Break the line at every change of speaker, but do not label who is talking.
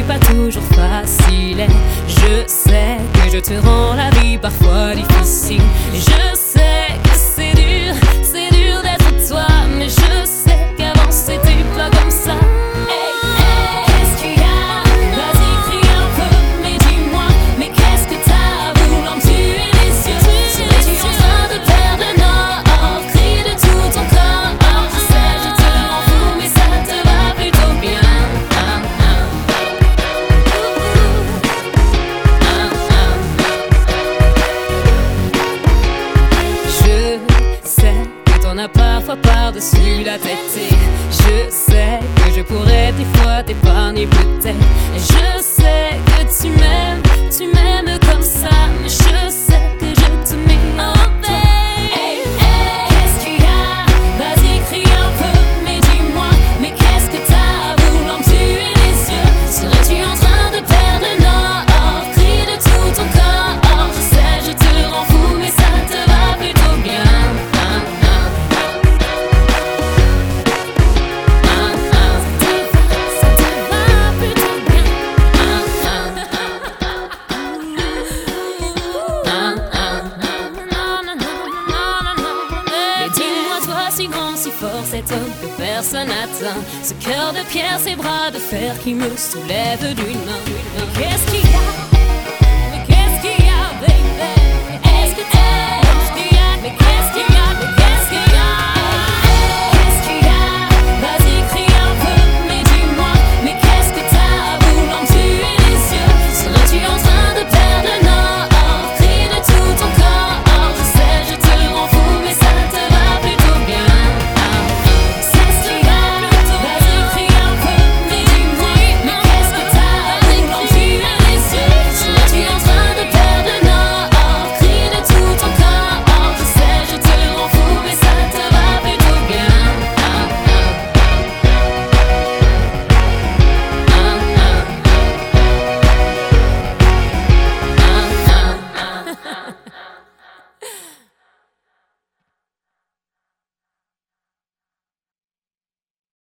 pas toujours facile. Et je sais que je te rends la vie parfois difficile. Et je sais que c'est dur d'être toi. Mais je sais qu'avant c'était pas comme ça. Qu'est-ce qu'il y a? Vas-y, crie un peu, mais dis-moi. Mais qu'est-ce que t'as voulant me tuer les yeux? Serais-tu en train de perdre le nord? Crie de tout ton corps. Je sais, je te rends fou, mais ça te va plutôt bien. Je sais que t'en as parfois par-dessus la tête. Et je sais que je pourrais des fois t'épargner peut-être. Et je sais que tu m'aimes comme ça. Mais je sais que je te mets en paix. Qu'est-ce qu'il y a? Vas-y, crie un peu, mais dis-moi. Mais qu'est-ce que t'as voulant me tuer les yeux? Serais-tu en train de perdre le nord? Crie de tout ton corps. Je sais, je te rends fou, mais ça te va plutôt bien. Mais dis-moi, toi, si grand, si fort, cet homme que personne n'atteint, ce cœur de pierre, ces bras de fer qui me soulèvent d'une main.